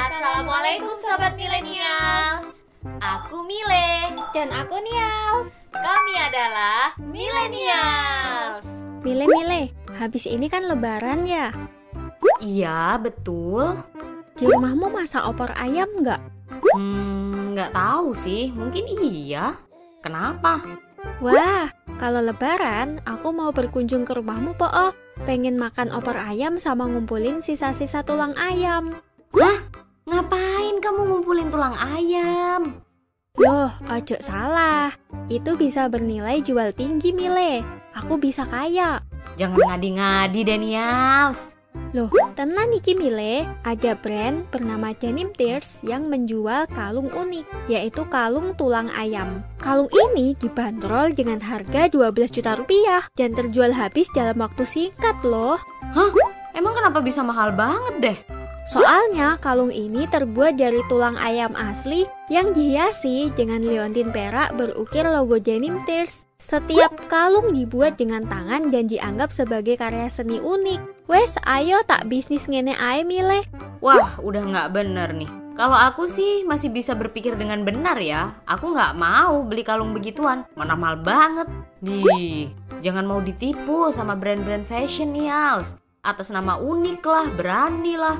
Assalamualaikum Sobat Milenials. Aku Mile. Dan aku Nials. Kami adalah Milenials. Mile, habis ini kan lebaran ya? Iya, betul. Di rumahmu masak opor ayam nggak? Nggak tahu sih, mungkin iya. Kenapa? Wah, kalau lebaran aku mau berkunjung ke rumahmu Po'o. Pengen makan opor ayam sama ngumpulin sisa-sisa tulang ayam. Hah? Ngapain kamu ngumpulin tulang ayam? Loh, ojo salah. Itu bisa bernilai jual tinggi, Mile. Aku bisa kaya. Jangan ngadi-ngadi, Daniels. Loh, tenan iki Mile, ada brand bernama Denim Tears yang menjual kalung unik, yaitu kalung tulang ayam. Kalung ini dibanderol dengan harga 12 juta rupiah dan terjual habis dalam waktu singkat loh. Hah? Emang kenapa bisa mahal banget deh? Soalnya kalung ini terbuat dari tulang ayam asli yang dihiasi dengan liontin perak berukir logo Denim Tears. Setiap kalung dibuat dengan tangan dan dianggap sebagai karya seni unik. Wes, ayo tak bisnis ngene ae Mile. Wah, udah nggak bener nih. Kalau aku sih masih bisa berpikir dengan benar ya. Aku nggak mau beli kalung begituan, mana mahal banget. Jangan mau ditipu sama brand-brand fashion nih, Als. Atas nama unik lah, berani lah.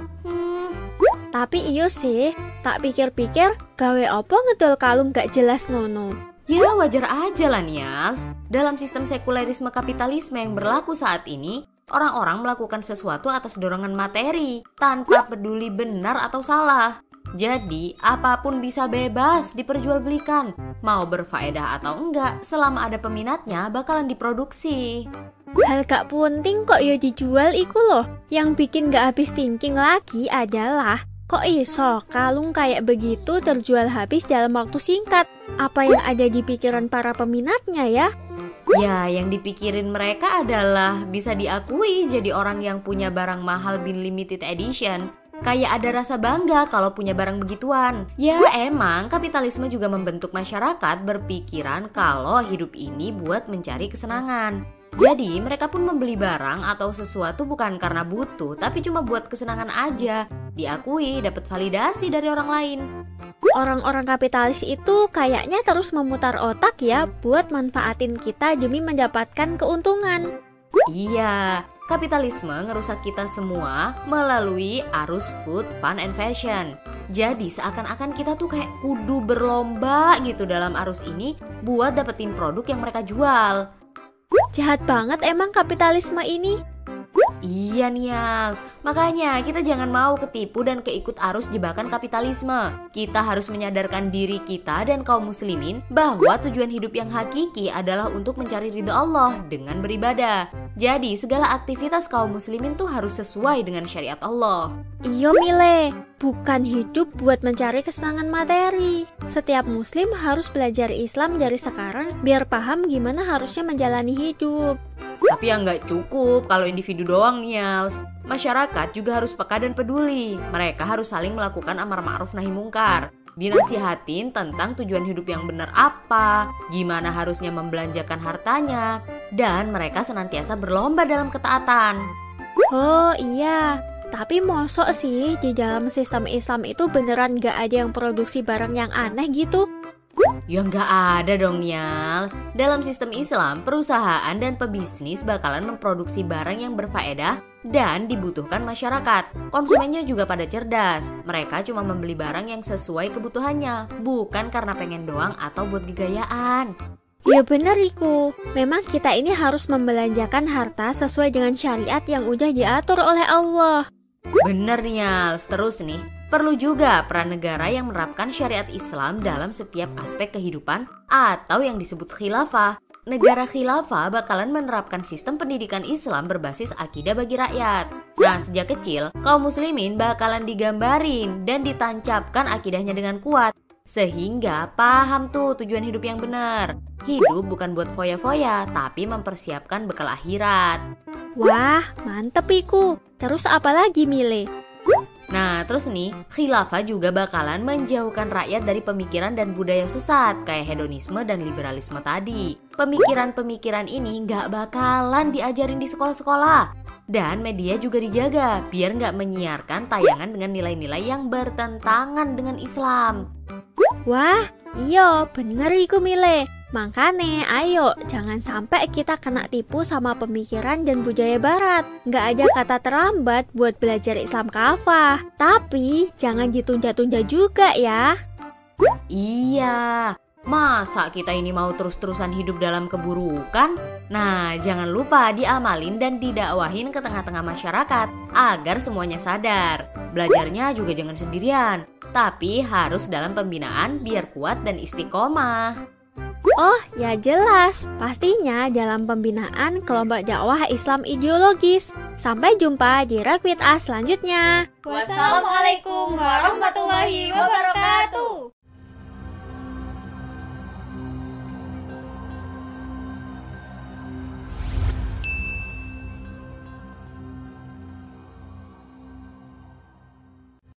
Tapi iyo sih, tak pikir-pikir gawe opo ngedol kalung gak jelas ngono. Ya wajar aja lah Nias. Dalam sistem sekulerisme kapitalisme yang berlaku saat ini, orang-orang melakukan sesuatu atas dorongan materi tanpa peduli benar atau salah. Jadi apapun bisa bebas diperjualbelikan. Mau berfaedah atau enggak, selama ada peminatnya bakalan diproduksi. Hal gak penting kok ya dijual iku loh. Yang bikin gak habis thinking lagi adalah kok iso kalung kayak begitu terjual habis dalam waktu singkat? Apa yang ada di pikiran para peminatnya ya? Ya, yang dipikirin mereka adalah bisa diakui jadi orang yang punya barang mahal bin limited edition. Kayak ada rasa bangga kalau punya barang begituan. Ya emang kapitalisme juga membentuk masyarakat berpikiran kalau hidup ini buat mencari kesenangan. Jadi mereka pun membeli barang atau sesuatu bukan karena butuh, tapi cuma buat kesenangan aja. Diakui, dapat validasi dari orang lain. Orang-orang kapitalis itu kayaknya terus memutar otak ya buat manfaatin kita demi mendapatkan keuntungan. Iya, kapitalisme ngerusak kita semua melalui arus food, fun, and fashion. Jadi seakan-akan kita tuh kayak kudu berlomba gitu dalam arus ini buat dapetin produk yang mereka jual. Jahat banget emang kapitalisme ini. Iya Nials, makanya kita jangan mau ketipu dan keikut arus jebakan kapitalisme. Kita harus menyadarkan diri kita dan kaum muslimin bahwa tujuan hidup yang hakiki adalah untuk mencari ridha Allah dengan beribadah. Jadi segala aktivitas kaum muslimin tuh harus sesuai dengan syariat Allah. Iyo Mile, bukan hidup buat mencari kesenangan materi. Setiap muslim harus belajar Islam dari sekarang biar paham gimana harusnya menjalani hidup. Tapi ya nggak cukup kalau individu doang Nials. Masyarakat juga harus peka dan peduli. Mereka harus saling melakukan amar ma'ruf nahi mungkar. Dinasihatin tentang tujuan hidup yang benar apa, gimana harusnya membelanjakan hartanya, dan mereka senantiasa berlomba dalam ketaatan. Oh iya, tapi mosok sih di dalam sistem Islam itu beneran gak ada yang produksi barang yang aneh gitu? Ya nggak ada dong Nials. Dalam sistem Islam, perusahaan dan pebisnis bakalan memproduksi barang yang berfaedah dan dibutuhkan masyarakat. Konsumennya juga pada cerdas. Mereka cuma membeli barang yang sesuai kebutuhannya, bukan karena pengen doang atau buat gegayaan. Ya bener Iku, memang kita ini harus membelanjakan harta sesuai dengan syariat yang udah diatur oleh Allah. Bener Nials, terus nih, perlu juga peran negara yang menerapkan syariat Islam dalam setiap aspek kehidupan atau yang disebut khilafah. Negara khilafah bakalan menerapkan sistem pendidikan Islam berbasis akidah bagi rakyat. Nah, sejak kecil, kaum muslimin bakalan digambarin dan ditancapkan akidahnya dengan kuat. Sehingga paham tuh tujuan hidup yang benar. Hidup bukan buat foya-foya, tapi mempersiapkan bekal akhirat. Wah, mantep Iku. Terus apa lagi Mile? Nah, terus nih, khilafah juga bakalan menjauhkan rakyat dari pemikiran dan budaya sesat kayak hedonisme dan liberalisme tadi. Pemikiran-pemikiran ini nggak bakalan diajarin di sekolah-sekolah. Dan media juga dijaga biar nggak menyiarkan tayangan dengan nilai-nilai yang bertentangan dengan Islam. Wah, iya bener iku Mile. Makane ayo jangan sampai kita kena tipu sama pemikiran dan budaya barat. Nggak ada kata terlambat buat belajar Islam kafah. Tapi jangan ditunda-tunda juga ya. Iya, masa kita ini mau terus-terusan hidup dalam keburukan? Nah, jangan lupa diamalin dan didakwahin ke tengah-tengah masyarakat agar semuanya sadar. Belajarnya juga jangan sendirian, tapi harus dalam pembinaan biar kuat dan istiqomah. Oh, ya jelas. Pastinya dalam pembinaan kelompok dakwah Islam ideologis. Sampai jumpa di Rock With Us selanjutnya. Wassalamualaikum warahmatullahi wabarakatuh.